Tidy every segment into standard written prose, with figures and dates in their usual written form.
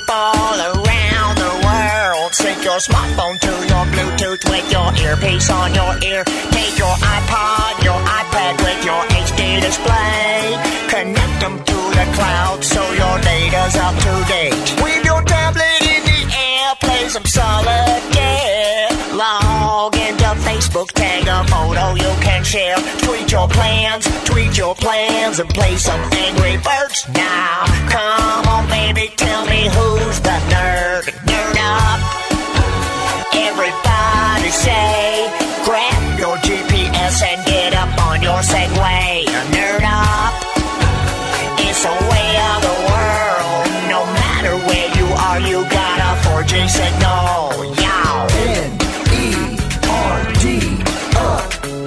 people around the world. Sync your smartphone to your Bluetooth with your earpiece on your ear. Take your iPod, your iPad with your HD display. Connect them to the cloud so your data's up to date. With your tablet in the air, play some solitaire. Log into Facebook, tag a photo you can share. Tweet your plans, and play some Angry Birds now. Come on, baby, tell me who's the nerd. Nerd up. Everybody say, grab your GPS and get up on your Segway. Nerd up. It's a way of the world. No matter where you are, you got a 4G signal. Yow. N-E-R-D up.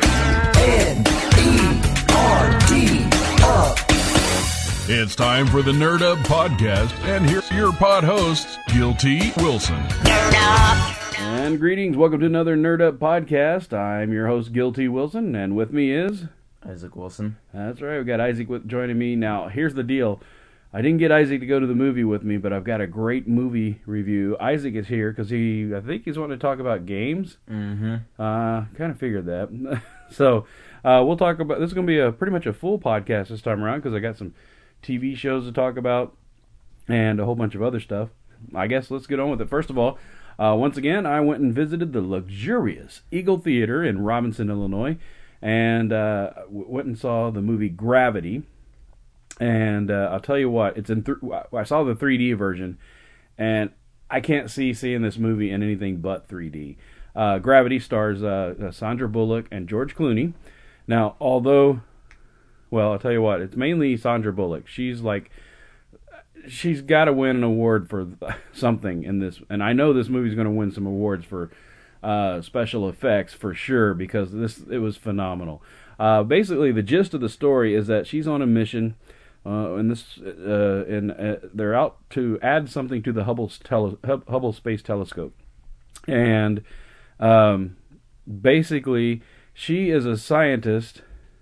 N-E-R-D up. It's time for the Nerd Up Podcast, and here's your pod hosts, Guilty Wilson. Nerd up. And greetings, welcome to another Nerd Up Podcast. I'm your host, Guilty Wilson, and with me is... Isaac Wilson. That's right, we've got Isaac joining me. Now, here's the deal. I didn't get Isaac to go to the movie with me, but I've got a great movie review. Isaac is here because I think he's wanting to talk about games. Mm-hmm. Kind of figured that. So, we'll talk about... This is going to be pretty much a full podcast this time around because I got some TV shows to talk about and a whole bunch of other stuff. I guess let's get on with it. First of all, once again, I went and visited the luxurious Eagle Theater in Robinson, Illinois, and went and saw the movie Gravity. And I'll tell you what, it's in. I saw the 3D version, and I can't see seeing this movie in anything but 3D. Gravity stars Sandra Bullock and George Clooney. Now, although, well, I'll tell you what, it's mainly Sandra Bullock. She's got to win an award for something in this, and I know this movie's going to win some awards for special effects for sure because it was phenomenal. Basically, the gist of the story is that she's on a mission, and they're out to add something to the Hubble Space Telescope, and basically, she is a scientist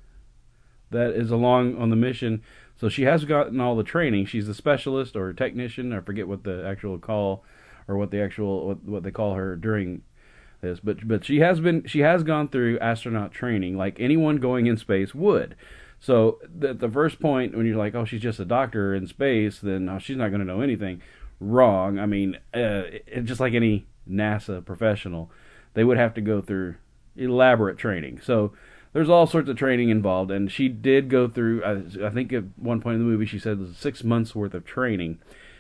that is along on the mission. So she has gotten all the training. She's a specialist or a technician. I forget what the actual call or what they call her during this. But she has gone through astronaut training like anyone going in space would. So the first point when you're like, oh, she's just a doctor in space, then she's not going to know anything. Wrong. I mean, just like any NASA professional, they would have to go through elaborate training. So there's all sorts of training involved, and she did go through, I think at one point in the movie she said it was 6 months worth of training,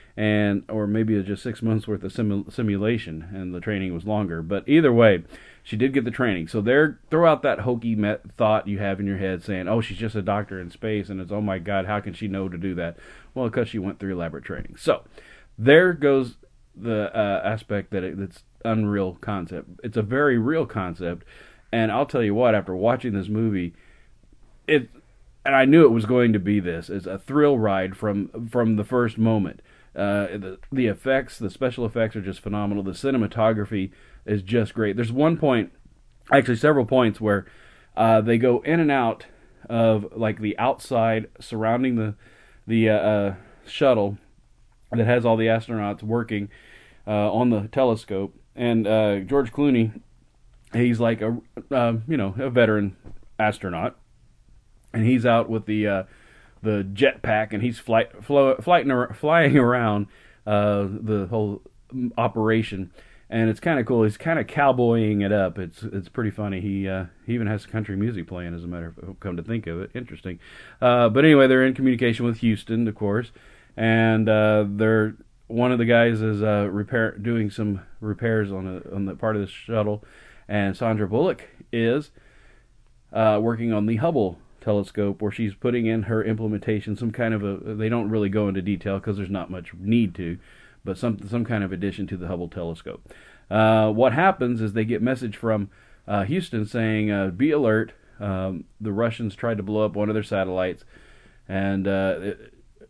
or maybe it was just 6 months worth of simulation, and the training was longer. But either way, she did get the training. So throw out that hokey thought you have in your head saying, oh, she's just a doctor in space, and it's, oh my God, how can she know to do that? Well, because she went through elaborate training. So there goes the aspect that it's unreal concept. It's a very real concept. And I'll tell you what, after watching this movie, and I knew it was going to be this. It's a thrill ride from the first moment. The effects, the special effects are just phenomenal. The cinematography is just great. There's one point, actually several points, where they go in and out of like the outside surrounding the shuttle that has all the astronauts working on the telescope. And George Clooney, he's like a veteran astronaut, and he's out with the jetpack, and he's flying around the whole operation, and it's kind of cool. He's kind of cowboying it up. It's pretty funny. He even has country music playing, as a matter of come to think of it. Interesting. But anyway, they're in communication with Houston, of course, and one of the guys is doing some repairs on the part of the shuttle. And Sandra Bullock is working on the Hubble telescope, where she's putting in her implementation, some kind of they don't really go into detail because there's not much need to, but some kind of addition to the Hubble telescope. What happens is they get message from Houston saying, be alert, the Russians tried to blow up one of their satellites, and it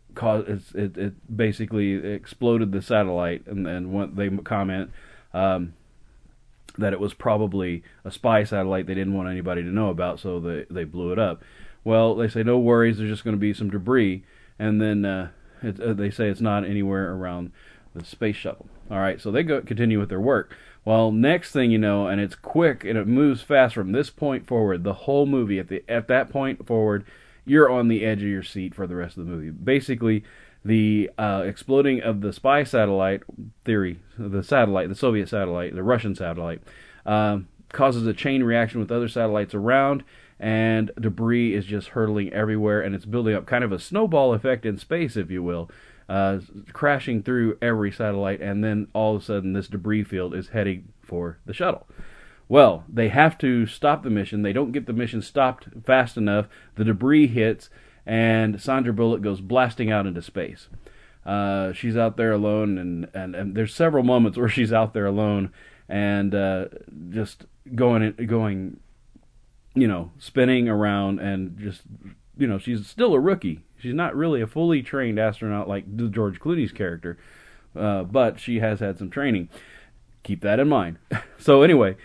basically exploded the satellite, and when they comment that it was probably a spy satellite they didn't want anybody to know about, so they blew it up. Well, they say, no worries, there's just going to be some debris, and then they say it's not anywhere around the space shuttle. All right, so they continue with their work. Well, next thing you know, and it's quick and it moves fast from this point forward. The whole movie at that point forward, you're on the edge of your seat for the rest of the movie. Basically, the exploding of the spy satellite theory, the Soviet satellite, the Russian satellite, causes a chain reaction with other satellites around, and debris is just hurtling everywhere, and it's building up kind of a snowball effect in space, if you will, crashing through every satellite, and then all of a sudden this debris field is heading for the shuttle. Well, they have to stop the mission. They don't get the mission stopped fast enough. The debris hits, and Sandra Bullock goes blasting out into space. She's out there alone, and there's several moments where she's out there alone and just going, spinning around, and just, she's still a rookie. She's not really a fully trained astronaut like George Clooney's character, but she has had some training. Keep that in mind. So anyway,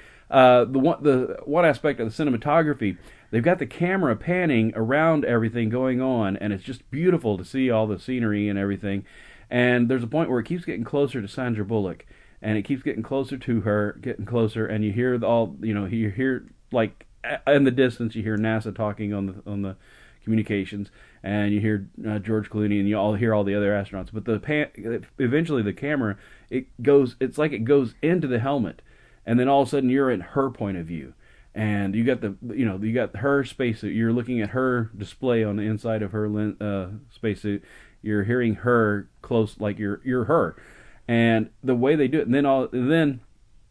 the one aspect of the cinematography, they've got the camera panning around everything going on, and it's just beautiful to see all the scenery and everything. And there's a point where it keeps getting closer to Sandra Bullock, and it keeps getting closer to her, getting closer, and you hear you hear, like, in the distance, you hear NASA talking on the communications, and you hear George Clooney, and you all hear all the other astronauts. But eventually the camera, it's like it goes into the helmet, and then all of a sudden you're in her point of view, and you got you got her spacesuit. You're looking at her display on the inside of her spacesuit. You're hearing her close, like you're her, and the way they do it, and then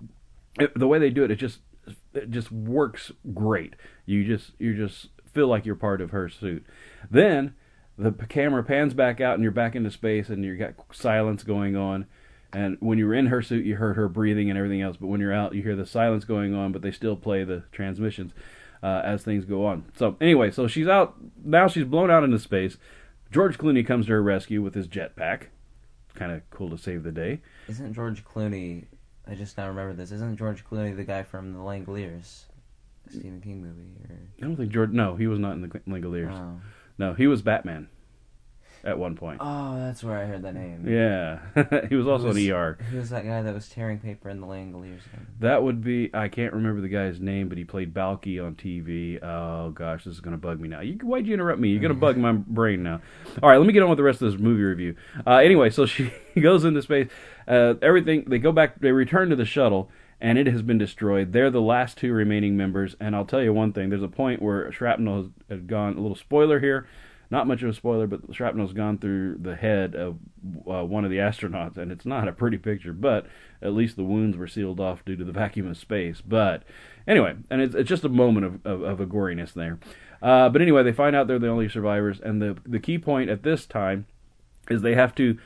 the way they do it, it just works great. You just feel like you're part of her suit. Then the camera pans back out, and you're back into space, and you got silence going on. And when you were in her suit, you heard her breathing and everything else. But when you're out, you hear the silence going on, but they still play the transmissions as things go on. So anyway, so she's out now. She's blown out into space. George Clooney comes to her rescue with his jetpack. Kind of cool to save the day. Isn't George Clooney? I just now remember this. Isn't George Clooney the guy from the Langoliers, Stephen King movie? I don't think George. No, he was not in the Langoliers. Oh. No, he was Batman at one point. Oh, that's where I heard that name. Yeah, he was also an ER. Who was that guy that was tearing paper in the Langoliers? That would be, I can't remember the guy's name, but he played Balky on TV. Oh gosh, this is going to bug me now. Why'd you interrupt me? You're going to bug my brain now. All right, let me get on with the rest of this movie review. Anyway, so she goes into space. Everything, they return to the shuttle, and it has been destroyed. They're the last two remaining members, and I'll tell you one thing. There's a point where shrapnel has gone, a little spoiler here, not much of a spoiler, but shrapnel's gone through the head of one of the astronauts, and it's not a pretty picture, but at least the wounds were sealed off due to the vacuum of space. But anyway, and it's just a moment of a goriness there. But anyway, they find out they're the only survivors, and the key point at this time is they have to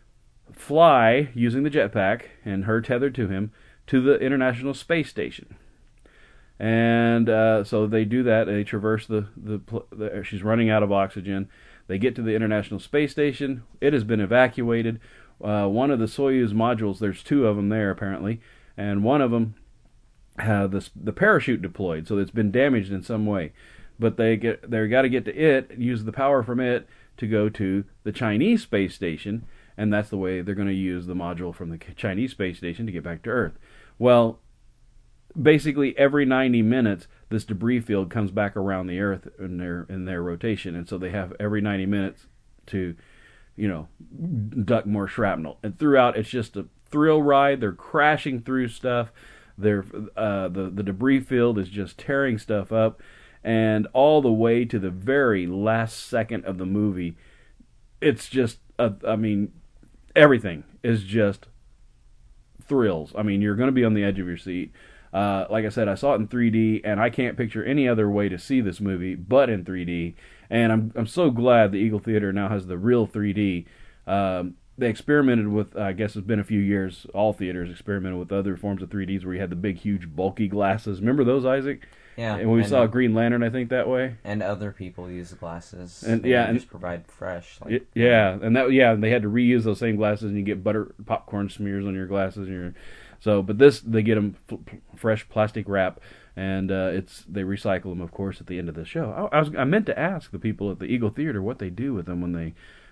fly using the jetpack, and her tethered to him, to the International Space Station. And so they do that. They traverse she's running out of oxygen. They get to the International Space Station. It has been evacuated. One of the Soyuz modules, there's two of them there apparently, and one of them the parachute deployed, so it's been damaged in some way. But they got to get to it, use the power from it to go to the Chinese space station, and that's the way they're going to use the module from the Chinese space station to get back to Earth. Well, basically every 90 minutes this debris field comes back around the Earth in their rotation, and so they have every 90 minutes to duck more shrapnel. And throughout, it's just a thrill ride. They're crashing through stuff. The debris field is just tearing stuff up, and all the way to the very last second of the movie, it's just everything is just thrills. I mean, you're going to be on the edge of your seat. Like I said, I saw it in 3D, and I can't picture any other way to see this movie but in 3D. And I'm so glad the Eagle Theater now has the real 3D. They experimented with, I guess it's been a few years, all theaters experimented with other forms of 3Ds where you had the big, huge, bulky glasses. Remember those, Isaac? Yeah. And we saw Green Lantern, I think, that way. And other people use the glasses. And they just provide fresh. They had to reuse those same glasses, and you get popcorn smears on your glasses. But this, they get them fresh plastic wrap, and they recycle them, of course, at the end of the show. I meant to ask the people at the Eagle Theater what they do with them when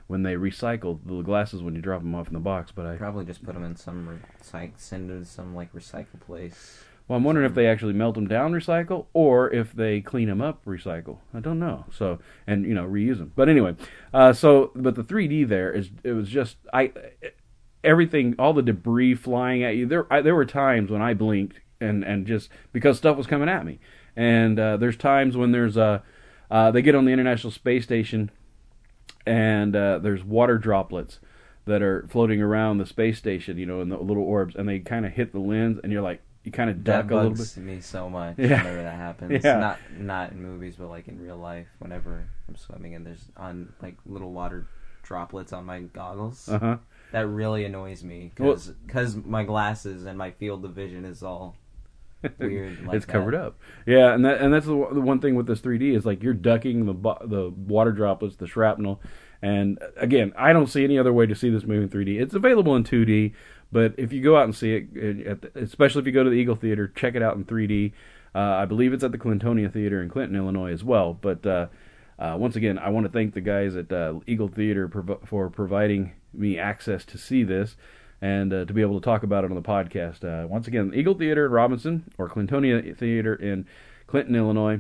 when they recycle the glasses when you drop them off in the box. But Probably just put them in some send to some like recycle place. well, I'm wondering if they actually melt them down, recycle, or if they clean them up, recycle. I don't know. So, and reuse them. But anyway, but the 3D there it was just everything, all the debris flying at you. There were times when I blinked and just because stuff was coming at me. And there's times when there's they get on the International Space Station, and there's water droplets that are floating around the space station, in the little orbs, and they kind of hit the lens, and you're like, you kind of duck a little bit. That bugs me so much Yeah. whenever that happens. Yeah. Not in movies, but like in real life, whenever I'm swimming and there's on like little water droplets on my goggles. Uh-huh. That really annoys me Well- because my glasses and my field of vision is all weird. Like It's covered up. Yeah, and that's the one thing with this 3D is like you're ducking the water droplets, the shrapnel, and again, I don't see any other way to see this movie in 3D. It's available in 2D, but if you go out and see it, especially if you go to the Eagle Theater, check it out in 3D. I believe it's at the Clintonia Theater in Clinton, Illinois, as well. But once again, I want to thank the guys at Eagle Theater for providing me access to see this and to be able to talk about it on the podcast. Once again, Eagle Theater in Robinson or Clintonia Theater in Clinton, Illinois.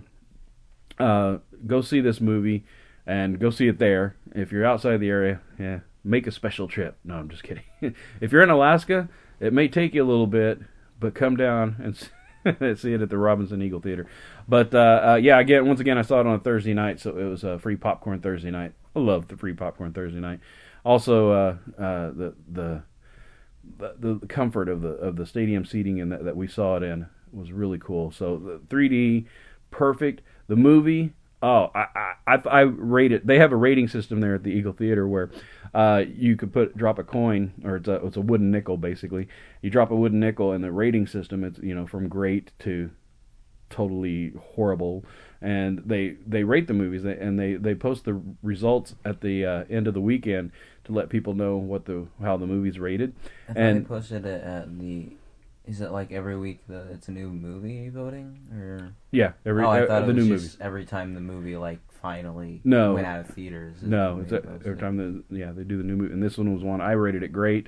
Go see this movie and go see it there. If you're outside the area, make a special trip. No, I'm just kidding. If you're in Alaska, it may take you a little bit, but come down and see it at the Robinson Eagle Theater. But once again, I saw it on a Thursday night, so it was a free popcorn Thursday night. I love the free popcorn Thursday night. Also, the comfort of the stadium seating and that we saw it in was really cool. So the 3D, perfect. The movie, I rate it. They have a rating system there at the Eagle Theater where you could drop a coin, or it's a wooden nickel basically. You drop a wooden nickel, and the rating system it's from great to totally horrible, and they rate the movies and they post the results at the end of the weekend to let people know how the movie's rated. I thought And they posted it at the. Is it like every week it's a new movie voting or? yeah, I thought the it was new just movies. every time the movie like finally No. went out of theaters. is No, when it's they every posted. time they do the new movie, and this one was one I rated it great.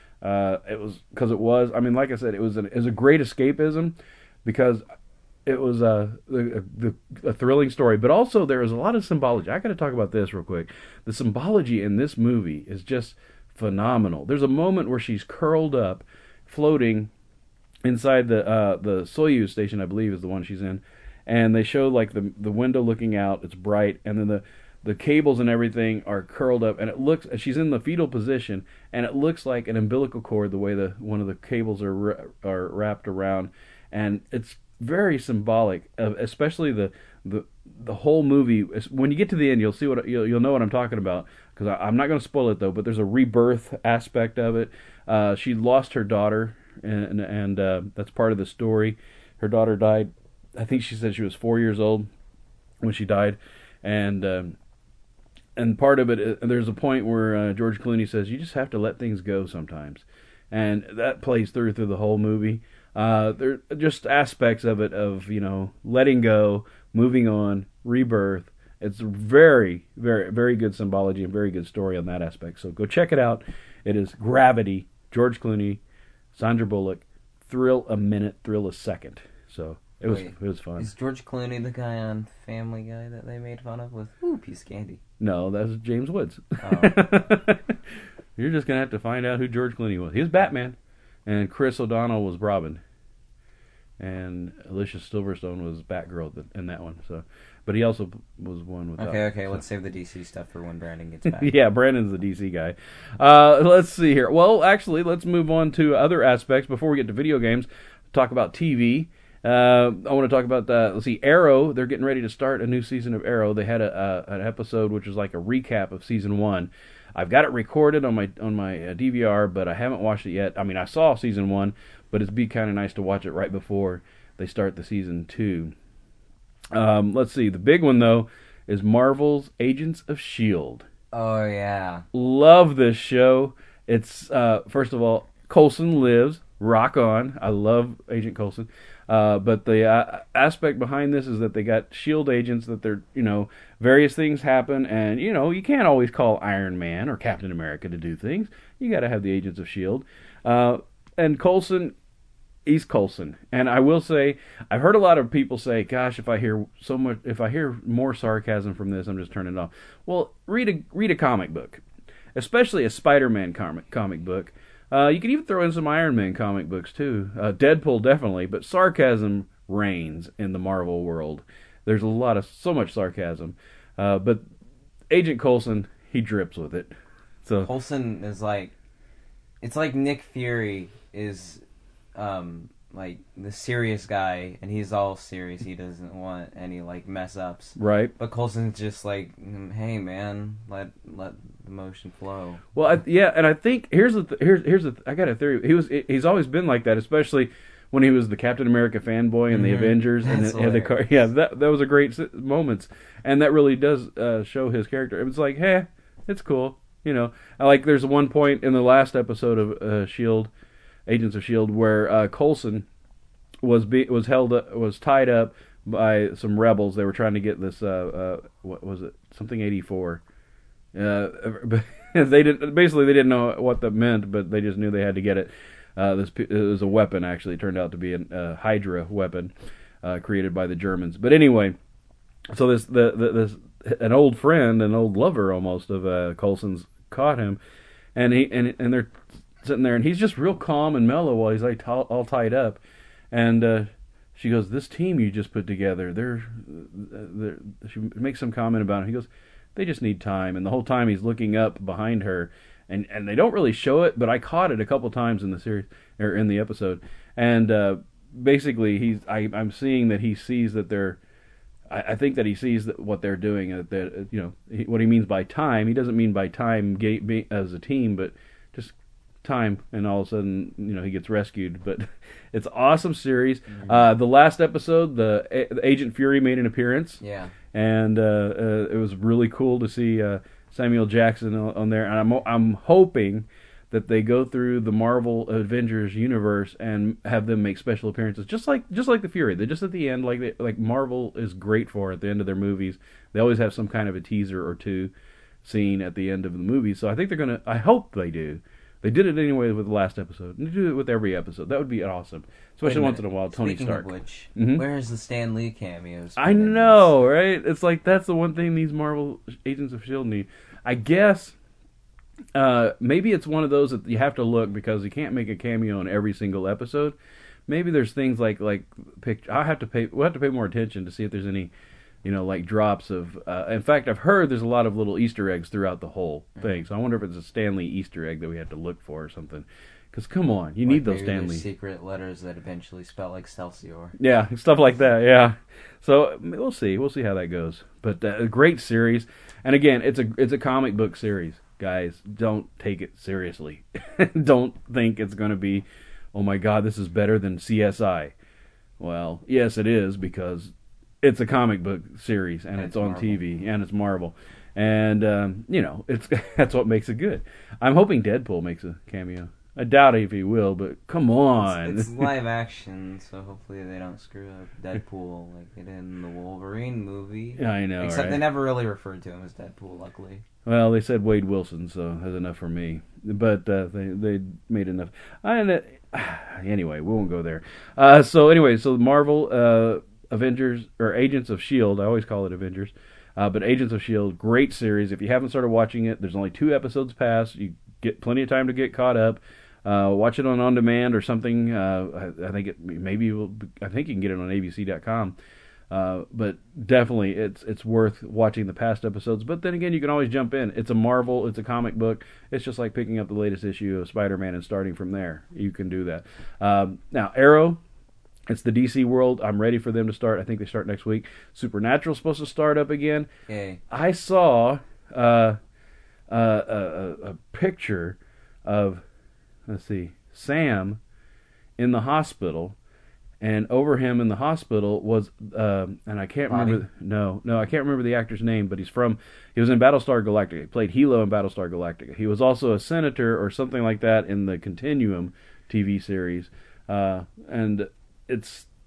It was because it was. I mean, like I said, it was a great escapism because it was a thrilling story, but also there was a lot of symbology. I got to talk about this real quick. The symbology in this movie is just phenomenal. There's a moment where she's curled up, floating inside the Soyuz station, I believe is the one she's in, and they show like the window looking out. It's bright, and then the cables and everything are curled up, and it looks. She's in the fetal position, and it looks like an umbilical cord the way one of the cables are wrapped around, and it's very symbolic, especially the whole movie. When you get to the end, you'll see you'll know what I'm talking about, because I'm not going to spoil it though. But there's a rebirth aspect of it. She lost her daughter, and that's part of the story. Her daughter died. I think she said she was 4 years old when she died, and part of it, there's a point where George Clooney says you just have to let things go sometimes, and that plays through the whole movie. There are just aspects of it of letting go, moving on, rebirth. It's very, very, very good symbology and very good story on that aspect. So go check it out. It is Gravity. George Clooney, Sandra Bullock. Thrill a minute, thrill a second. So it was fun. Is George Clooney the guy on Family Guy that they made fun of with piece of candy? No, that's James Woods. Oh. You're just gonna have to find out who George Clooney was. He was Batman, and Chris O'Donnell was Robin, and Alicia Silverstone was Batgirl in that one. So, but he also was one with. Okay. Let's save the DC stuff for when Brandon gets back. Yeah, Brandon's the DC guy. Let's see here. Well, actually, let's move on to other aspects before we get to video games. Talk about TV. I want to talk about let's see, Arrow. They're getting ready to start a new season of Arrow. They had an episode which was like a recap of season 1. I've got it recorded on my DVR, but I haven't watched it yet. I mean, I saw season 1, but it'd be kind of nice to watch it right before they start the season 2. Let's see. The big one though is Marvel's Agents of S.H.I.E.L.D. Oh yeah. Love this show. It's first of all, Coulson lives. Rock on. I love Agent Coulson. But the aspect behind this is that they got S.H.I.E.L.D. agents that they're, various things happen, and, you can't always call Iron Man or Captain America to do things. You got to have the agents of S.H.I.E.L.D. And Coulson, he's Coulson. And I will say, I've heard a lot of people say, gosh, if I hear more sarcasm from this, I'm just turning it off. Well, read a comic book, especially a Spider-Man comic book. You can even throw in some Iron Man comic books too. Deadpool definitely, but sarcasm reigns in the Marvel world. There's so much sarcasm. But Agent Coulson, he drips with it. So Coulson is it's like Nick Fury is like the serious guy, and he's all serious. He doesn't want any mess ups. Right. But Coulson's just hey man, let the motion flow. Well, and I think here's the I got a theory. He's always been like that, especially when he was the Captain America fanboy and the Avengers and the car. Yeah, that was a great moments, and that really does show his character. It's like, hey, it's cool, There's one point in the last episode of Shield. Agents of S.H.I.E.L.D., where Coulson was tied up by some rebels. They were trying to get this what was it, something 84. They didn't know what that meant, but they just knew they had to get it. It was a weapon, actually. It turned out to be a Hydra weapon created by the Germans. But anyway, so an old friend, an old lover almost of Coulson's caught him, and they're sitting there, and he's just real calm and mellow while he's all tied up. And she goes, "This team you just put together, she makes some comment about it. He goes, "They just need time." And the whole time he's looking up behind her, and they don't really show it, but I caught it a couple times in the series or in the episode. And basically, I'm seeing that he sees that they're. I think that he sees what they're doing. What he means by time. He doesn't mean by time as a team, but just time, and all of a sudden he gets rescued. But it's an awesome series. The last episode, the Agent Fury made an appearance, and it was really cool to see Samuel Jackson on there. And I'm hoping that they go through the Marvel Avengers universe and have them make special appearances, just like the Fury. They're just at the end, like Marvel is great for at the end of their movies. They always have some kind of a teaser or two scene at the end of the movie. So I think I hope they do. They did it anyway with the last episode. And they do it with every episode. That would be awesome. Especially once in a while, Tony Stark. Speaking of which, where's the Stan Lee cameos? I know, right? It's like that's the one thing these Marvel Agents of S.H.I.E.L.D. need. I guess maybe it's one of those that you have to look because you can't make a cameo in every single episode. Maybe there's things like picture. We'll have to pay more attention to see if there's any drops of... in fact, I've heard there's a lot of little Easter eggs throughout the whole thing. So I wonder if it's a Stan Lee Easter egg that we have to look for or something. Because, come on, you need those Stan Lee... secret letters that eventually spell Excelsior. Yeah, stuff like that, yeah. So, we'll see. We'll see how that goes. But a great series. And again, it's a comic book series. Guys, don't take it seriously. Don't think it's going to be, oh my God, this is better than CSI. Well, yes, it is, because... it's a comic book series, and it's on Marvel. TV, and it's Marvel. And, that's what makes it good. I'm hoping Deadpool makes a cameo. I doubt if he will, but come on. It's live action, so hopefully they don't screw up Deadpool like they did in the Wolverine movie. Yeah, I know, Except right? they never really referred to him as Deadpool, luckily. Well, they said Wade Wilson, so that's enough for me. But they made enough. Anyway, we won't go there. So Marvel... Avengers, or Agents of S.H.I.E.L.D., I always call it Avengers, but Agents of S.H.I.E.L.D., great series. If you haven't started watching it, there's only 2 episodes past. You get plenty of time to get caught up. Watch it on demand or something. I think you can get it on abc.com. But definitely, it's worth watching the past episodes. But then again, you can always jump in. It's a Marvel, it's a comic book. It's just like picking up the latest issue of Spider-Man and starting from there. You can do that. Now, Arrow... it's the DC world. I'm ready for them to start. I think they start next week. Supernatural's supposed to start up again. Yay. I saw a picture of, Sam in the hospital, and over him in the hospital was, and I can't remember. No, I can't remember the actor's name, but he was in Battlestar Galactica. He played Hilo in Battlestar Galactica. He was also a senator or something like that in the Continuum TV series, and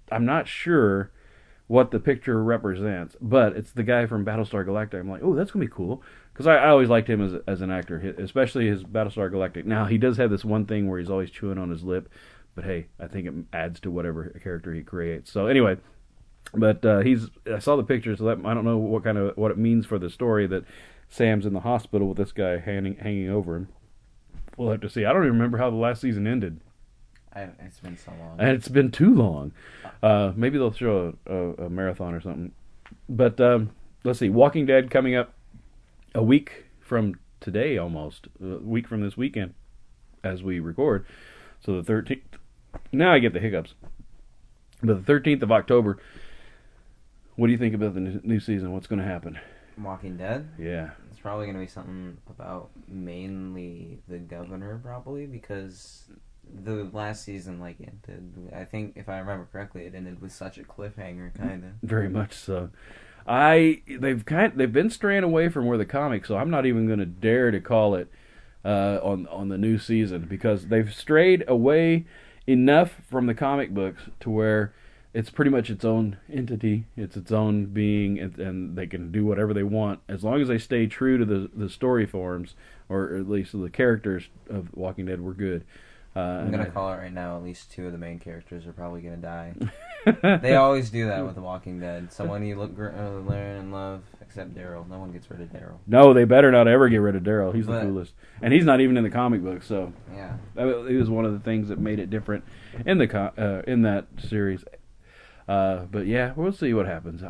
I'm not sure what the picture represents, but it's the guy from Battlestar Galactica. I'm like, oh, that's gonna be cool, because I always liked him as an actor, especially his Battlestar Galactica. Now he does have this one thing where he's always chewing on his lip, but hey, I think it adds to whatever character he creates. So anyway, but I saw the picture, so that I don't know what it means for the story that Sam's in the hospital with this guy hanging over him. We'll have to see. I don't even remember how the last season ended. It's been so long. And it's been too long. Maybe they'll show a marathon or something. But let's see. Walking Dead coming up a week from today, almost. A week from this weekend as we record. So the 13th. Now I get the hiccups. But the 13th of October. What do you think about the new season? What's going to happen? Walking Dead? Yeah. It's probably going to be something about mainly the governor, probably, because the last season, ended. I think, if I remember correctly, it ended with such a cliffhanger, kind of. Very much so. They've been straying away from where the comics, so I'm not even going to dare to call it on the new season, because they've strayed away enough from the comic books to where it's pretty much its own entity. It's its own being, and they can do whatever they want as long as they stay true to the story forms, or at least the characters of Walking Dead were good. I'm going to call it right now, at least 2 of the main characters are probably going to die. They always do that with The Walking Dead. Someone you learn and love, except Daryl. No one gets rid of Daryl. No, they better not ever get rid of Daryl. He's the coolest. And he's not even in the comic book, so yeah, it was one of the things that made it different in that series. But yeah, we'll see what happens.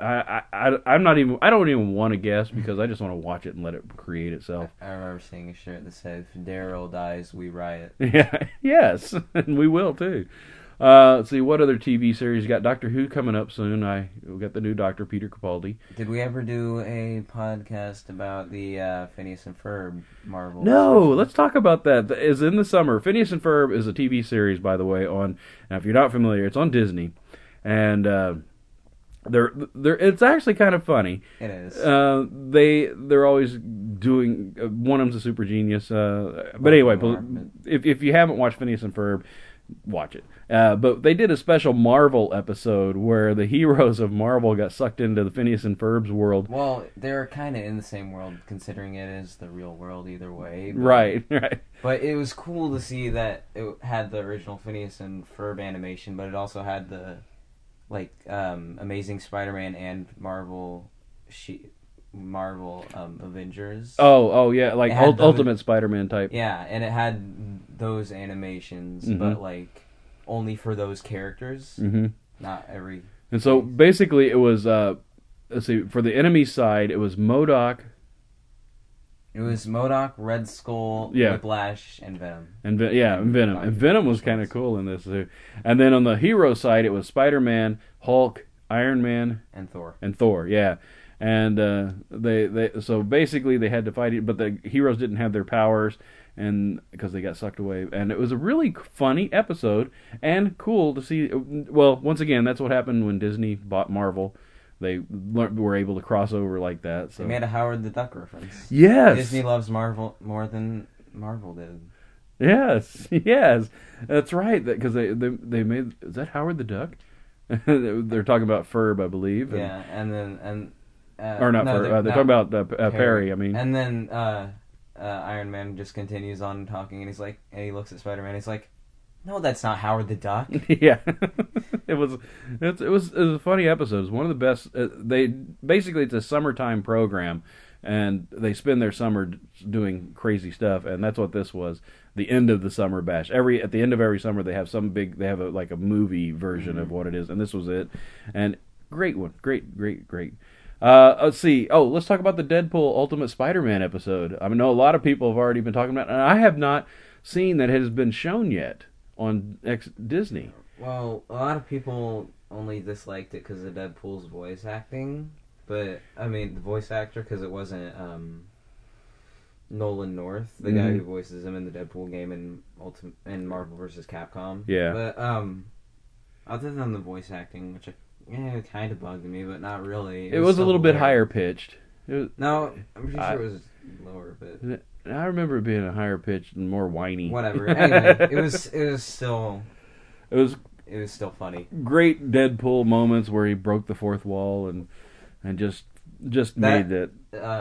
I don't even want to guess, because I just want to watch it and let it create itself. I remember seeing a shirt that said, "If Daryl dies, we riot." Yeah, yes, and we will too. Let's see, what other TV series you got? Doctor Who coming up soon. We got the new Doctor, Peter Capaldi. Did we ever do a podcast about the Phineas and Ferb Marvel? No, let's talk about that. It's in the summer. Phineas and Ferb is a TV series, by the way. Now if you're not familiar, it's on Disney. And it's actually kind of funny. It is. They're always doing. One of them's a super genius. But anyway, if you haven't watched Phineas and Ferb, watch it. But they did a special Marvel episode where the heroes of Marvel got sucked into the Phineas and Ferb's world. Well, they're kind of in the same world, considering it is the real world either way. But, right. But it was cool to see that it had the original Phineas and Ferb animation, but it also had the Amazing Spider-Man and Marvel Avengers. Oh yeah, like Ultimate Spider-Man type. Yeah, and it had those animations, but only for those characters, not every. And so basically, it was let's see, for the enemy side, it was MODOK. It was MODOK, Red Skull, Whiplash, and Venom. And Venom. And Venom was kind of cool in this too. And then on the hero side, it was Spider-Man, Hulk, Iron Man, and Thor. Yeah. And so basically they had to fight it, but the heroes didn't have their powers, and because they got sucked away. And it was a really funny episode and cool to see. Well, once again, that's what happened when Disney bought Marvel. They were able to cross over like that. So. They made a Howard the Duck reference. Yes. Disney loves Marvel more than Marvel did. Yes, that's right. Because they made, is that Howard the Duck? They're talking about Ferb, I believe. Yeah, and or not Ferb. They're talking about Perry. I mean, and then Iron Man just continues on talking, and he looks at Spider-Man. He's like, "No, that's not Howard the Duck." Yeah, it was a funny episode. It's one of the best. It's a summertime program, and they spend their summer doing crazy stuff, and that's what this was. The end of the summer bash. At the end of every summer, they have a movie version of what it is, and this was it. And great one, great. Let's see. Oh, let's talk about the Deadpool Ultimate Spider-Man episode. I know a lot of people have already been talking about it, and I have not seen that it has been shown yet on Disney. Well, a lot of people only disliked it because of Deadpool's voice acting, but the voice actor, because it wasn't Nolan North, the guy who voices him in the Deadpool game in Marvel vs. Capcom. Yeah. But other than the voice acting, which it kind of bugged me, but not really. It was a little bit higher pitched. No, I'm pretty sure it was lower, but I remember it being a higher pitched and more whiny. Whatever. Anyway, it was still. It it was still funny. Great Deadpool moments where he broke the fourth wall and just made that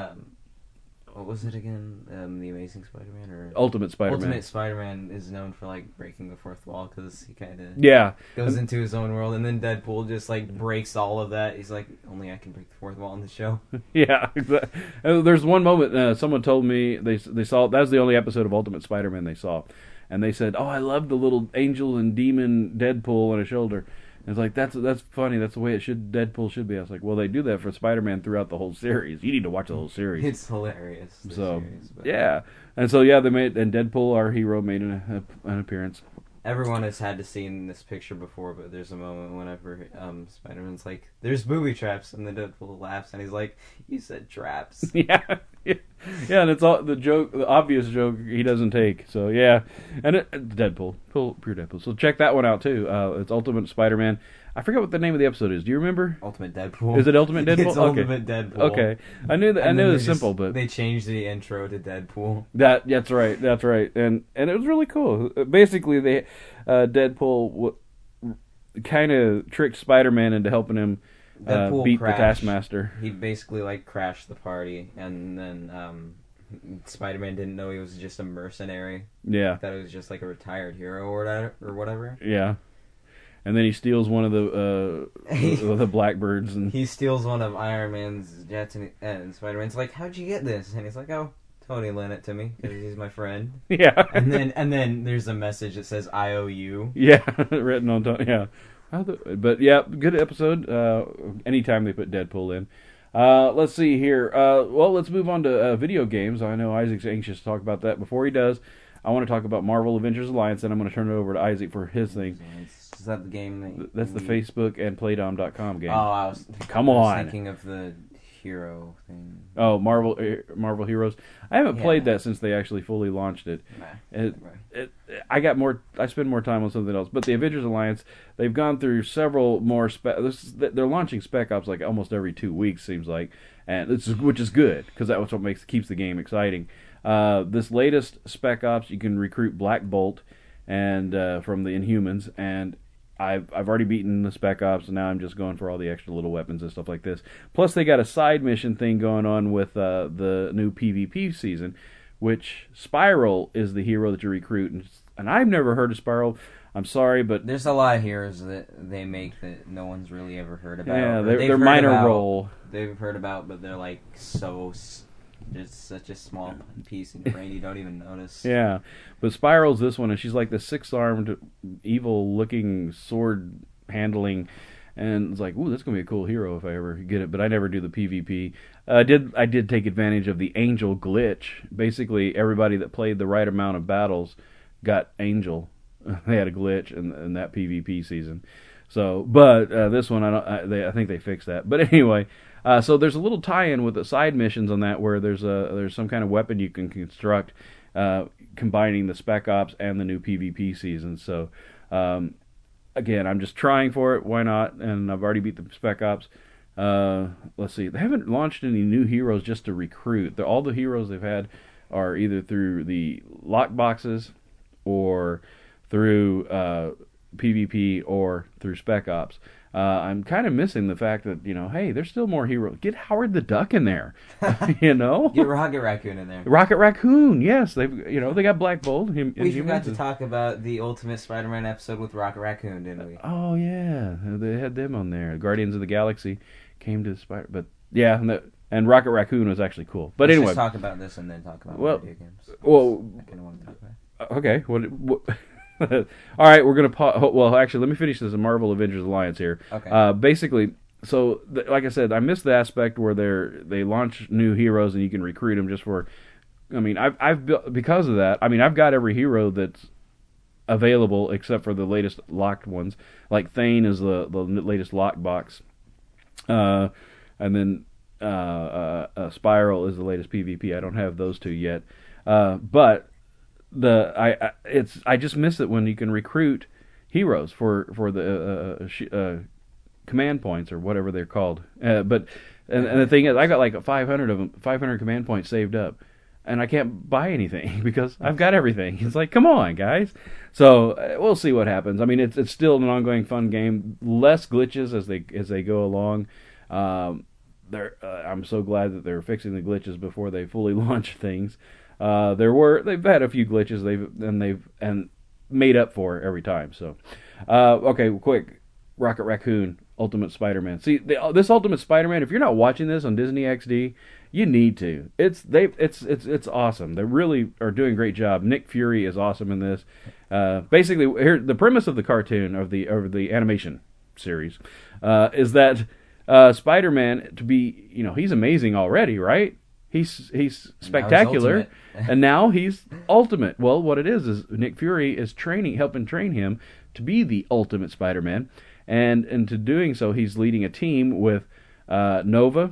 What was it again? The Amazing Spider-Man or Ultimate Spider-Man. Ultimate Spider-Man is known for like breaking the fourth wall because he kind of Yeah. goes into his own world, and then Deadpool just like breaks all of that. He's like, only I can break the fourth wall in the show. Yeah, exactly. There's one moment someone told me they saw that was the only episode of Ultimate Spider-Man they saw, and they said, "Oh, I love the little angel and demon Deadpool on his shoulder." And it's like that's funny. That's the way Deadpool should be. I was like, well, they do that for Spider-Man throughout the whole series. You need to watch the whole series. It's hilarious. So series, but yeah, and so yeah, they made and Deadpool, our hero, made an appearance. everyone has had to see this picture before, but there's a moment whenever Spider-Man's like, "There's booby traps," and then Deadpool laughs, and he's like, "You said traps." Yeah, yeah, and it's all the joke, the obvious joke he doesn't take. So yeah, and Deadpool, pure Deadpool. So check that one out too. It's Ultimate Spider-Man. I forget what the name of the episode is. Do you remember? Ultimate Deadpool. Is it Ultimate Deadpool? It's Okay. Ultimate Deadpool. Okay, I knew that. I And knew then it was they simple, but they changed the intro to Deadpool. that's right. That's right, and it was really cool. Basically, they Deadpool kind of tricked Spider-Man into helping him Deadpool beat crashed. the Taskmaster. He basically like crashed the party, and then Spider-Man didn't know he was just a mercenary. Yeah, That it was just like a retired hero or whatever. yeah. And then he steals one of the Blackbirds, and He steals one of Iron Man's jets, and Spider-Man's like, "How'd you get this?" And he's like, "Oh, Tony lent it to me because he's my friend." yeah, And then there's a message that says "I owe you." yeah, written on top. Yeah, but yeah, good episode. Anytime they put Deadpool in. Let's see here. Well, let's move on to video games. I know Isaac's anxious to talk about that. Before he does, I want to talk about Marvel Avengers Alliance, and I'm going to turn it over to Isaac for his thing. Is that the game? That's the Facebook and Playdom.com game. Oh, I was on. thinking of the hero thing. Oh, Marvel Heroes. I haven't Yeah. played that since they actually fully launched it. Nah, I spend more time on something else. But the Avengers Alliance, they've gone through several more they're launching Spec Ops like almost every 2 weeks, seems like, and which is good because that's what keeps the game exciting. This latest Spec Ops, you can recruit Black Bolt and from the Inhumans, and I've already beaten the Spec Ops, and now I'm just going for all the extra little weapons and stuff like this. Plus, they got a side mission thing going on with the new PvP season, which Spiral is the hero that you recruit, and I've never heard of Spiral. I'm sorry, but there's a lot of heroes that they make that no one's really ever heard about. yeah, or they're they've heard minor about- role. They've heard about, but they're like there's such a small piece in your brain you don't even notice. Yeah, but Spiral's this one, and she's like the six-armed, evil-looking, sword-handling, and it's like, ooh, that's gonna be a cool hero if I ever get it. But I never do the PvP. I did take advantage of the Angel glitch. Basically, everybody that played the right amount of battles got Angel. They had a glitch in that PvP season. So, but this one, I think they fixed that. But anyway. So there's a little tie-in with the side missions on that where there's some kind of weapon you can construct combining the Spec Ops and the new PvP season. So again, I'm just trying for it. Why not? And I've already beat the Spec Ops. Let's see. They haven't launched any new heroes just to recruit. All the heroes they've had are either through the lock boxes or through PvP or through Spec Ops. I'm kind of missing the fact that, hey, there's still more heroes. Get Howard the Duck in there, Get Rocket Raccoon in there. Rocket Raccoon, yes, they got Black Bolt. We forgot to talk about the Ultimate Spider-Man episode with Rocket Raccoon, didn't we? Oh yeah, they had them on there. Guardians of the Galaxy came to Spider, but yeah, and Rocket Raccoon was actually cool. But Let's anyway, just talk about this and then talk about video games. Well, I kind of want to talk about it. okay, what all right, we're gonna well, actually, let me finish this Marvel Avengers Alliance here. Okay. Basically, so like I said, I missed the aspect where they launch new heroes and you can recruit them just for. I mean, I've built because of that. I mean, I've got every hero that's available except for the latest locked ones. Like Thane is the latest locked box, and then Spiral is the latest PvP. I don't have those two yet, but. I just miss it when you can recruit heroes for the command points or whatever they're called. But the thing is, I got like 500 of them, 500 command points saved up, and I can't buy anything because I've got everything. It's like, come on, guys. So we'll see what happens. I mean, it's still an ongoing fun game. Less glitches as they go along. I'm so glad that they're fixing the glitches before they fully launch things. They've had a few glitches they've made up for every time. So, okay, quick, Rocket Raccoon, Ultimate Spider-Man. See, this Ultimate Spider-Man, if you're not watching this on Disney XD, you need to. It's awesome. They really are doing a great job. Nick Fury is awesome in this. Basically, here the premise of the cartoon of the animation series is that Spider-Man, to be, he's amazing already, right? He's spectacular, and now he's ultimate. Well, what it is Nick Fury is helping train him to be the Ultimate Spider-Man, and to doing so, he's leading a team with Nova,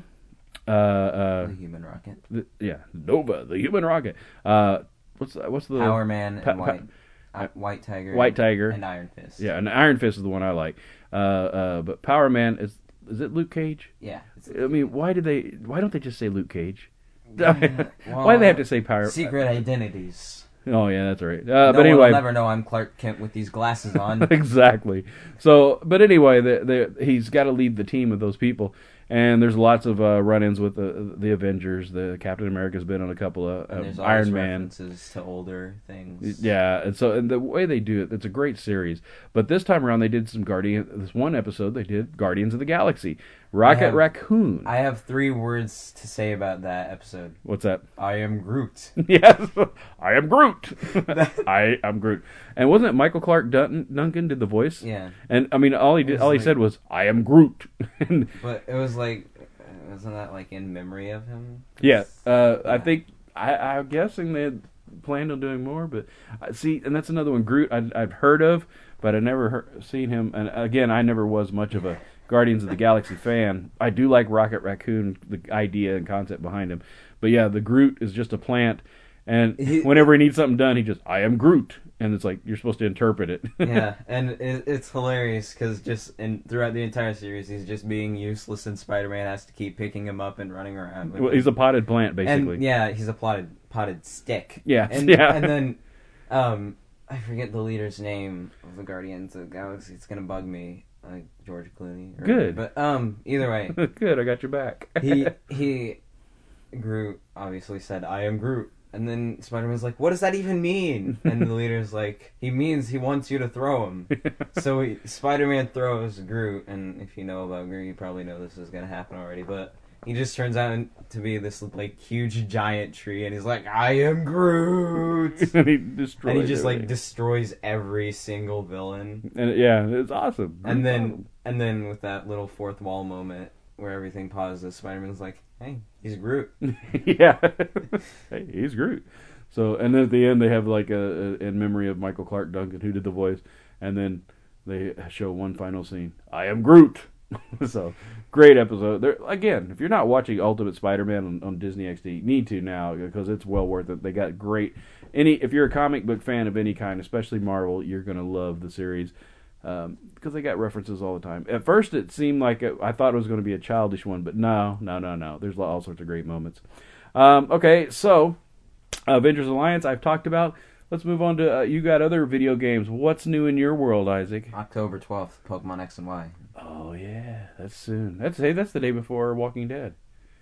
the Human Rocket. Nova, the Human Rocket. What's the Power Man and White Tiger. White Tiger and Iron Fist. Yeah, and Iron Fist is the one I like. But Power Man is it Luke Cage? Yeah. I mean, why don't they just say Luke Cage? Well, why do they have to say Power? Secret identities. Oh yeah, that's right. No but anyway, one will never know I'm Clark Kent with these glasses on. Exactly. So, but anyway, he's got to lead the team of those people, and there's lots of run-ins with the Avengers. The Captain America's been on a couple of there's Iron Man references to older things. Yeah, and the way they do it, it's a great series. But this time around, they did this one episode they did Guardians of the Galaxy. Rocket Raccoon. I have 3 words to say about that episode. What's that? I am Groot. Yes, I am Groot. I am Groot. And wasn't it Michael Clark Duncan did the voice? Yeah. And I mean, all he said was, "I am Groot." But it was like, wasn't that like in memory of him? Yeah. I think I'm guessing they had planned on doing more, but see, and that's another one. Groot I've heard of, but I never seen him. And again, I never was much of a Guardians of the Galaxy fan. I do like Rocket Raccoon, the idea and concept behind him. But yeah, the Groot is just a plant, and whenever he needs something done, he just, "I am Groot." And it's like, you're supposed to interpret it. Yeah, and it's hilarious, because throughout the entire series, he's just being useless, and Spider-Man has to keep picking him up and running around with Well, he's a potted plant, basically. And, yeah, he's a potted stick. Yeah, and then, I forget the leader's name of the Guardians of the Galaxy. It's gonna bug me. Like George Clooney. Good. But, either way. Good, I got your back. Groot obviously said, "I am Groot." And then Spider-Man's like, "What does that even mean?" And the leader's like, "He means he wants you to throw him." So Spider-Man throws Groot, and if you know about Groot, you probably know this is going to happen already, but he just turns out to be this like huge giant tree, and he's like, "I am Groot!" And he destroys and he just everything. like destroys every single villain. And yeah, it's awesome. And then with that little fourth wall moment where everything pauses, Spider-Man's like, "Hey, he's Groot." Yeah. Hey, he's Groot. So, and then at the end they have like in memory of Michael Clark Duncan, who did the voice, and then they show one final scene. "I am Groot." So, great episode. Again, if you're not watching Ultimate Spider-Man on Disney XD, you need to now, because it's well worth it. They got great. If you're a comic book fan of any kind, especially Marvel, you're gonna love the series. Because they got references all the time. At first, it seemed like I thought it was going to be a childish one, but no. There's all sorts of great moments. Okay, so Avengers Alliance I've talked about. Let's move on to you got other video games. What's new in your world, Isaac? October 12th, Pokemon X and Y. Oh yeah, that's soon. That's the day before Walking Dead.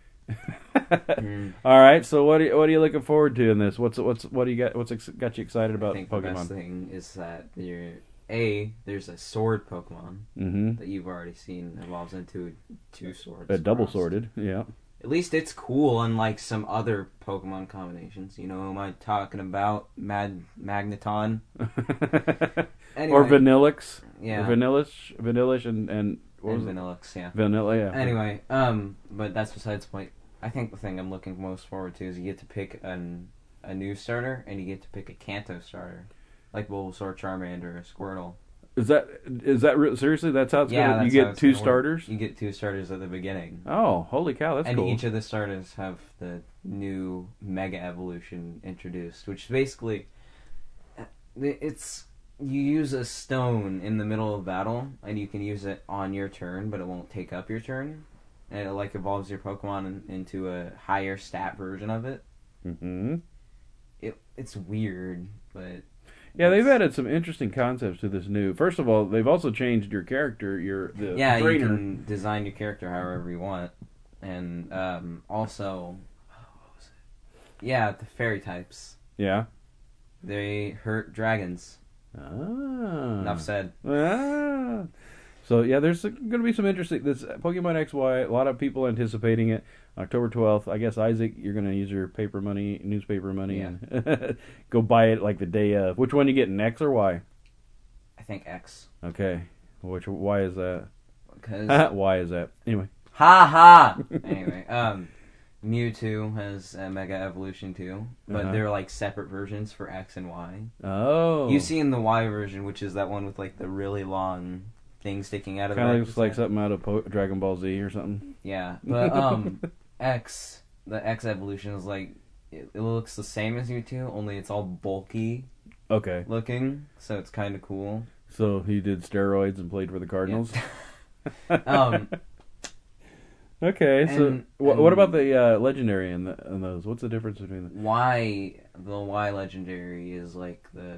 All right, so what are you looking forward to in this? What do you got? What's got you excited about I think Pokemon? The best thing is that there's a sword Pokemon that you've already seen evolves into 2 swords. A double sworded, yeah. At least it's cool, unlike some other Pokemon combinations. You know who am I talking about? Magneton. Anyway, or Vanillix. Yeah. Vanillish and what was it? Vanillix, yeah. Vanilla, yeah. Anyway, but that's besides the point. I think the thing I'm looking most forward to is you get to pick a new starter, and you get to pick a Kanto starter. Like Bulbasaur, Charmander, Squirtle. Is that seriously? That's how it's going. You get 2 starters. You get 2 starters at the beginning. Oh, holy cow! That's cool. And each of the starters have the new Mega Evolution introduced, which basically you use a stone in the middle of battle, and you can use it on your turn, but it won't take up your turn, and it like evolves your Pokemon into a higher stat version of it. Mm-hmm. It's weird, but Yeah, they've added some interesting concepts to this new. First of all, they've also changed your character, the yeah, you trainer. can design your character however you want, and also, what was it? Yeah, the fairy types. Yeah. They hurt dragons. Ah. Enough said. Ah. So yeah, there's going to be some interesting. This Pokemon XY. A lot of people anticipating it. October 12th. I guess Isaac, you're going to use your newspaper money, Yeah. and go buy it like the day of. Which one you getting, X or Y? I think X. Okay. Why is that? Because Why is that? Anyway. ha ha. Anyway, Mewtwo has a Mega Evolution too, but Uh-huh. they're like separate versions for X and Y. Oh. You see in the Y version, which is that one with like the really long thing sticking out of Kind the of looks like something out of Dragon Ball Z or something. Yeah, but X, the X evolution is like it looks the same as Mewtwo, only it's all bulky Okay. looking, so it's kind of cool. So he did steroids and played for the Cardinals. Um, Okay. So and- what about the legendary in those? What's the difference between them? the Y legendary is like the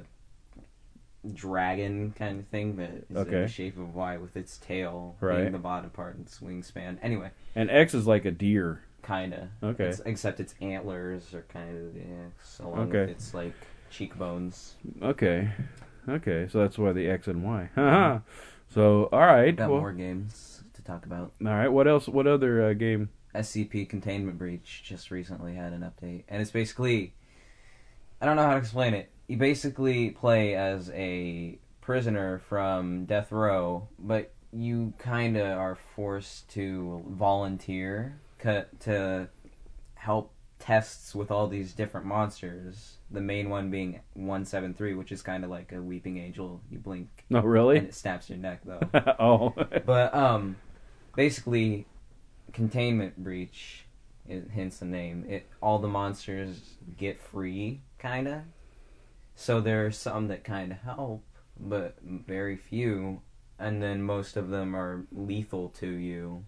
dragon kind of thing that is in Okay. the shape of Y with its tail Right. being the bottom part and its wingspan. Anyway, And X is like a deer. kinda. Okay. Except its antlers are kind of the X, along Okay. with its like cheekbones. Okay. Okay. So that's why the X and Y. Haha. So all right. Got Well, more games to talk about. all right. What else? What other game? SCP Containment Breach just recently had an update, and it's basically, I don't know how to explain it. You basically play as a prisoner from death row, but you kind of are forced to volunteer to help tests with all these different monsters. The main one being 173, which is kind of like a weeping angel. You blink No, and really? it snaps your neck, though. Oh. But basically, Containment Breach, hence the name. All the monsters get free, kinda. So there are some that kind of help, but very few, and then most of them are lethal to you.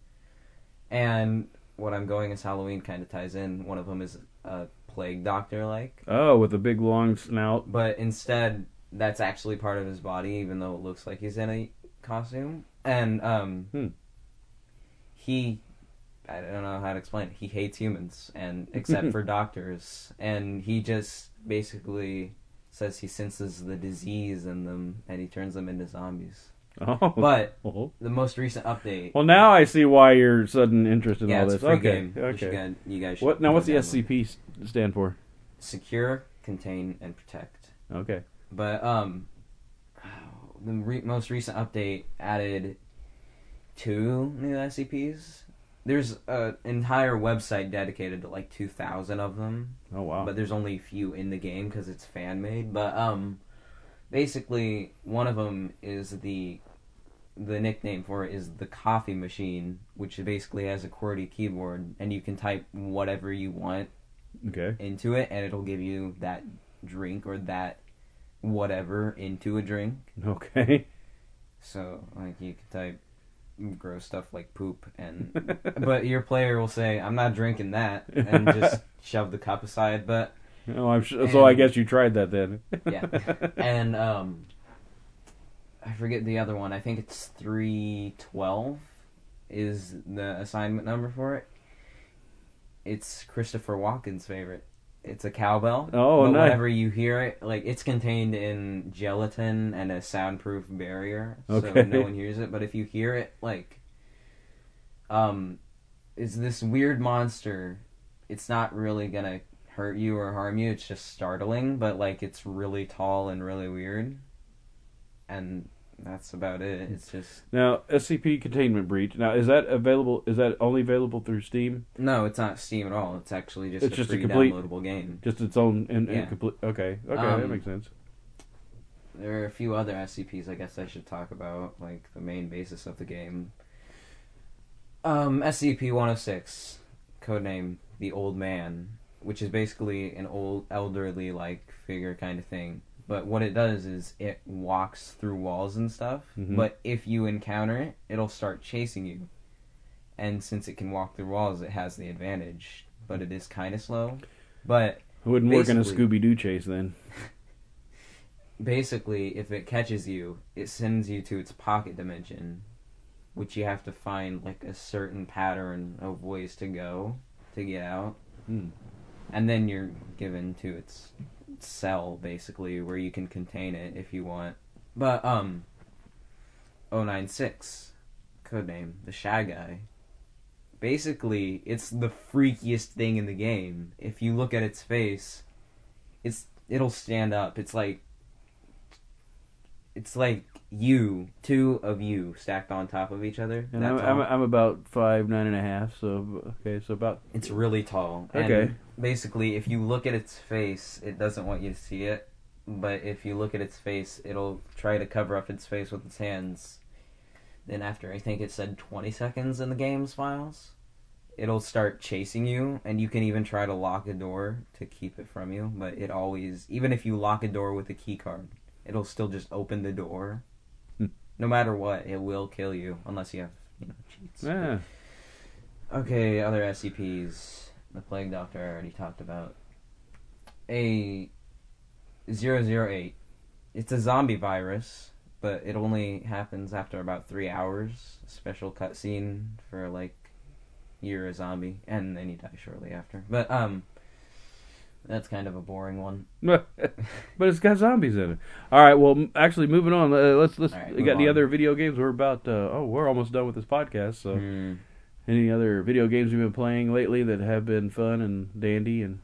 And what I'm going as Halloween kind of ties in. One of them is a plague doctor, like, Oh, with a big long snout. but instead that's actually part of his body, even though it looks like he's in a costume. And he, I don't know how to explain it. He hates humans, and except for doctors, and he just basically says he senses the disease in them, and he turns them into zombies. Oh. But Oh. the most recent update, Well, now I see why you're sudden interest in yeah, all it's this. a free Okay. game. Okay. You guys should What now? go What's the download it. SCP stand for? Secure, contain, and protect. Okay. But the most recent update added 2 new SCPs. There's an entire website dedicated to like 2,000 of them, Oh wow. but there's only a few in the game because it's fan made. But basically, one of them is the nickname for it is the coffee machine, which basically has a QWERTY keyboard, and you can type whatever you want Okay. into it, and it'll give you that drink or that whatever into a drink. Okay. So, like, you can type gross stuff like poop, and but your player will say, "I'm not drinking that," and just shove the cup aside. But Oh, I'm sure, so I And- guess you tried that then. yeah, and I forget the other one. I think it's 312 is the assignment number for it. It's Christopher Walken's favorite. It's a cowbell. Oh, but nice. whenever you hear it, like, it's contained in gelatin and a soundproof barrier, so Okay. no one hears it. But if you hear it, like, it's this weird monster. It's not really gonna hurt you or harm you. It's just startling, but like, it's really tall and really weird, and that's about it. It's just Now, SCP Containment Breach. Now, is that available? Is that only available through Steam? no, it's not Steam at all. It's actually just It's a just a free complete- downloadable game. Just its own Yeah. complete. Okay. Okay, that Um, makes sense. There are a few other SCPs I guess I should talk about, like the main basis of the game. SCP-106, codename The Old Man, which is basically an old, elderly-like figure kind of thing. But what it does is it walks through walls and stuff, Mhm. but if you encounter it, it'll start chasing you. And since it can walk through walls, it has the advantage, but it is kind of slow. But It wouldn't work in a basically- Scooby-Doo chase then. basically, if it catches you, it sends you to its pocket dimension, which you have to find like a certain pattern of ways to go to get out, and then you're given to its cell basically, where you can contain it if you want. But 096, codename the Shy Guy. Basically, it's the freakiest thing in the game. If you look at its face, it'll stand up. It's like you, two of you stacked on top of each other. And That I'm, tall. I'm about 5'9.5", so okay, so about It's really tall. Okay. And basically, if you look at its face, it doesn't want you to see it. But if you look at its face, it'll try to cover up its face with its hands. Then after, I think it said 20 seconds in the game's files, it'll start chasing you, and you can even try to lock a door to keep it from you. But it always, even if you lock a door with a key card, it'll still just open the door. No matter what, it will kill you, unless you have, cheats. yeah. Okay, other SCPs. The Plague Doctor I already talked about. A 008. It's a zombie virus, but it only happens after about 3 hours. A special cutscene for like you're a zombie, and then you die shortly after. But that's kind of a boring one. But it's got zombies in it. All right. Well, actually, moving on. Let's. All right, We move got any on. other video games? We're about. We're almost done with this podcast. So, any other video games you've been playing lately that have been fun and dandy? And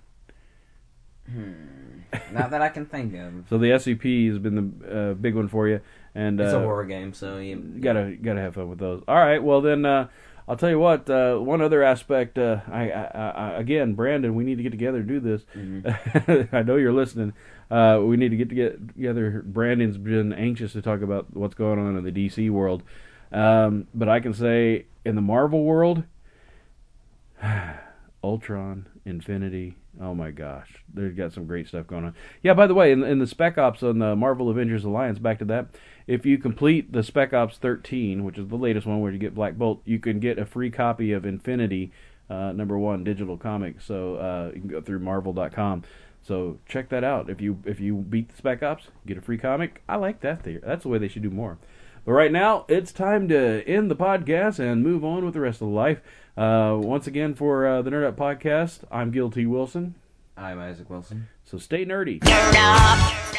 Not that I can think of. so the SCP has been the big one for you, and It's a horror game, so you gotta have fun with those. All right. Well, then I'll tell you what. One other aspect. I again, Brandon, we need to get together and do this. I know you're listening. We need to get together. Brandon's been anxious to talk about what's going on in the DC world, but I can say in the Marvel world, Ultron, Infinity. Oh my gosh, they've got some great stuff going on. Yeah, by the way, in the Spec Ops on the Marvel Avengers Alliance, back to that, if you complete the Spec Ops 13, which is the latest one where you get Black Bolt, you can get a free copy of Infinity, #1 digital comic. So you can go through Marvel.com. So check that out. If you beat the Spec Ops, get a free comic. I like that there. That's the way they should do more. But right now, it's time to end the podcast and move on with the rest of life. Once again, for the Nerd Up Podcast, I'm Gil T. Wilson. I'm Isaac Wilson. So stay nerdy. Nerd up.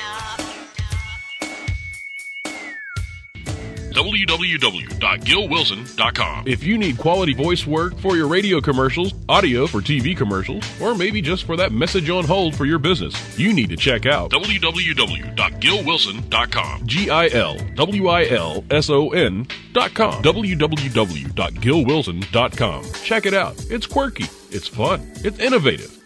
www.gilwilson.com. If you need quality voice work for your radio commercials, audio for TV commercials, or maybe just for that message on hold for your business, you need to check out www.gilwilson.com. GILWILSON.com. www.gilwilson.com. Check it out. It's quirky. It's fun. It's innovative.